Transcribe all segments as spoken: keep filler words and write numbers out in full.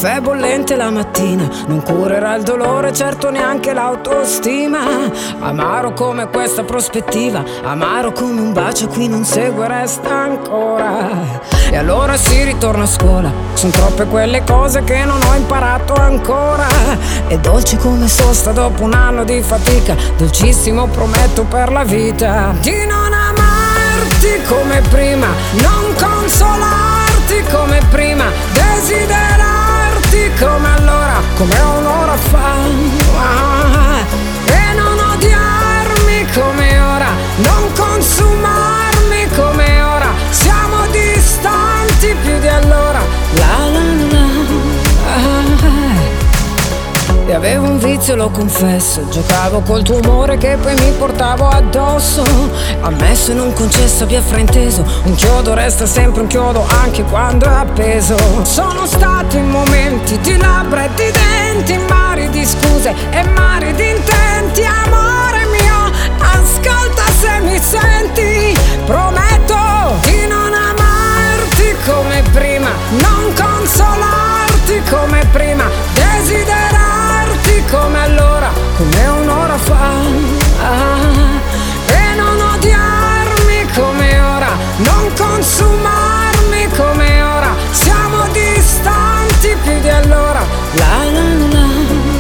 caffè bollente la mattina non curerà il dolore, certo neanche l'autostima. Amaro come questa prospettiva, amaro come un bacio qui non segue, resta ancora. E allora si ritorna a scuola, son troppe quelle cose che non ho imparato ancora. E dolci come sosta dopo un anno di fatica, dolcissimo prometto per la vita. Di non amarti come prima, non consolarti come prima, desiderarti come allora, come un'ora fa. Ah, e non odiarmi come ora, non consumarmi come ora. Siamo distanti più di allora. La la la la. Ah. E avevo un vizio, lo confesso, giocavo col tuo umore che poi mi portavo addosso. Ammesso e non concesso, abbia frainteso, un chiodo resta sempre un chiodo anche quando è appeso. Sono stati momenti di labbra e di denti, mari di scuse e mari di intenti. Amore mio, ascolta se mi senti, prometto di non amarti come prima, non consolarti come prima, desiderarti come allora, come un'ora fa. Ah, e non odiarmi come ora, non consumarmi come ora. Siamo distanti più di allora. La la la la.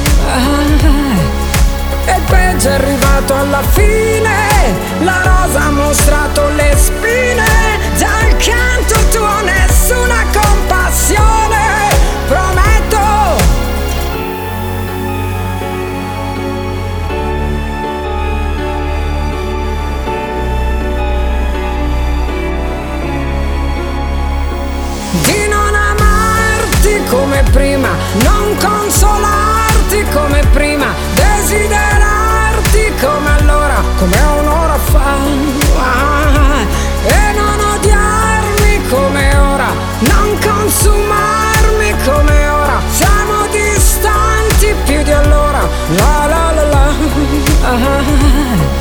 Ah, e il peggio è arrivato alla fine, la rosa ha mostrato le spine. Dal canto tuo nessuna compassione, prometto. Di non amarti come prima, non consolarti come prima, desiderarti come allora, come un'ora fa. Ah, e non odiarmi come ora, non consumarmi come ora. Siamo distanti più di allora. La la la la. Ah.